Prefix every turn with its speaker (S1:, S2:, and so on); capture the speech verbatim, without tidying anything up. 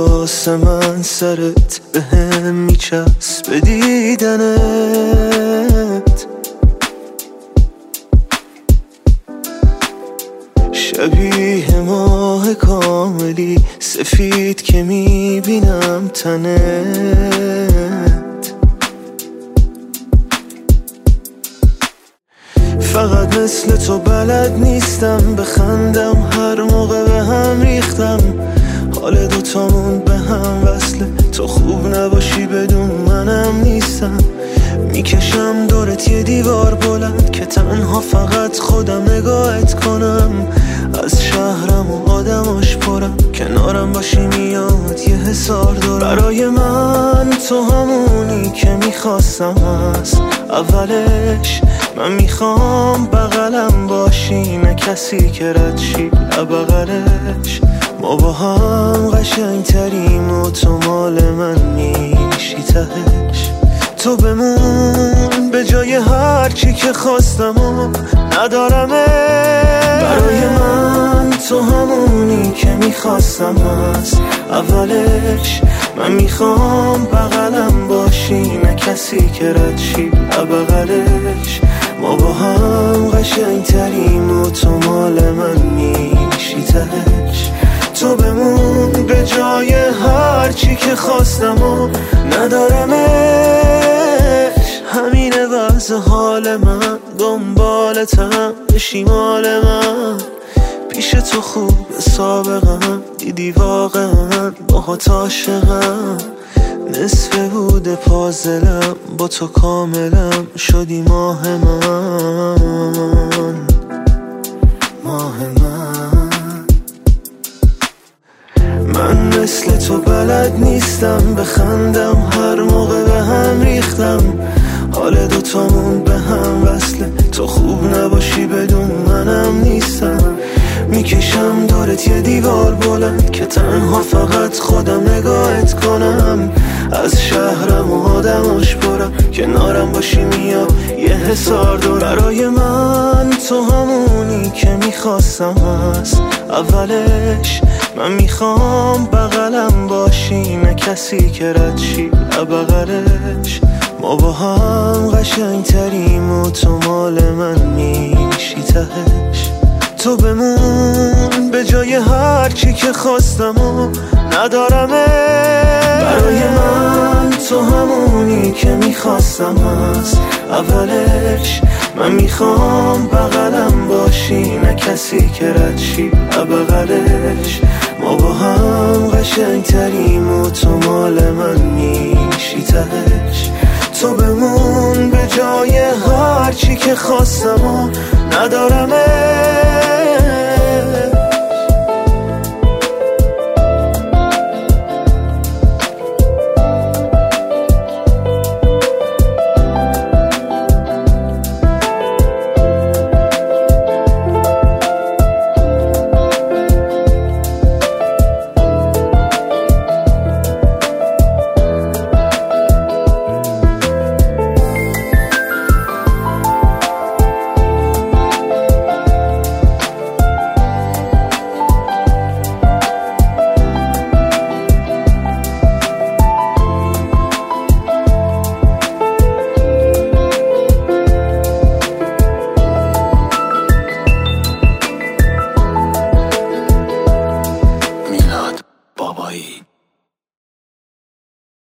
S1: واسه من سرت به هم میچسبه دیدنت، شبیه ماه کاملی سفید که میبینم تنت. فقط مثل تو بلد نیستم بخندم، هر موقع به هم ریختم حال دوتامون به هم وصله. تو خوب نباشی بدون منم نیستم، میکشم دورت یه دیوار بلند که تنها فقط خودم نگاهت کنم. از شهرم و آدماش پرم، کنارم باشی میاد یه حسار دارم. برای من تو همونی که میخواستم از اولش، من میخوام بغلم باشی نه کسی که رد شی بغلش. ما با هم قشنگ تریم و تو مال من میشی تهش. تو بمون به جای هر چی که خواستم و ندارمه. برای من تو همونی که میخواستم از اولش، من میخوام بغلم باشی نه کسی که رد شی بغلش. ما با هم قشنگ تریم و تو مال من میشی تهش. تو بمون به جای هر چی که خواستم و ندارمش. همینه وضع حال من، دنبالتم بشی مال من. پیش تو خوب سابقم، دیدی واقعا باهات عاشقم. نصف بود پازلم با تو کاملم، شدی ماه من، ماه من. من مثل تو بلد نیستم بخندم، هر موقع به هم ریختم حال دوتامون به هم وصله. تو خوب نباشی بدون منم نیستم، میکشم دورت یه دیوار بلند که تنها فقط خودم نگاهت کنم. از شهرم و آدماش پرم، کنارم باشی میاد یه حسار دارم. برای من تو همونی که میخواستم از اولش، من میخوام بغلم باشی نه کسی که رد شی بغلش. ما با هم قشنگ تریم و تو مال من میشی تهش. تو بمون به جای هر چی که خواستم و ندارمه. برای من تو همونی که میخواستم از اولش، من میخوام بغلم باشی نه کسی که رد شی بغلش. ما با هم قشنگ تریم و تو مال من میشی تهش. تو بمون به جای هر چی که خواستم و ندارمه. بابایی